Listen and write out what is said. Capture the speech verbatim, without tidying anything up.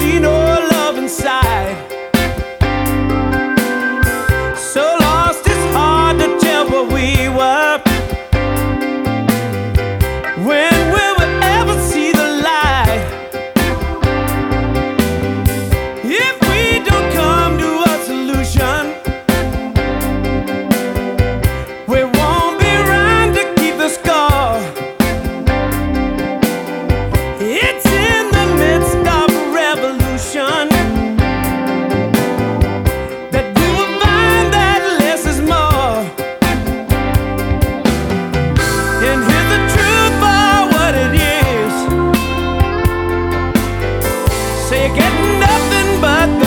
see no love inside. So lost it's hard to tell what we were. When will we ever see the light? If we don't come to a solution, we won't be around to keep the score. It's in the midst of a revolution that we will find that less is more. And here's the truth for what it is. Say you get nothing but the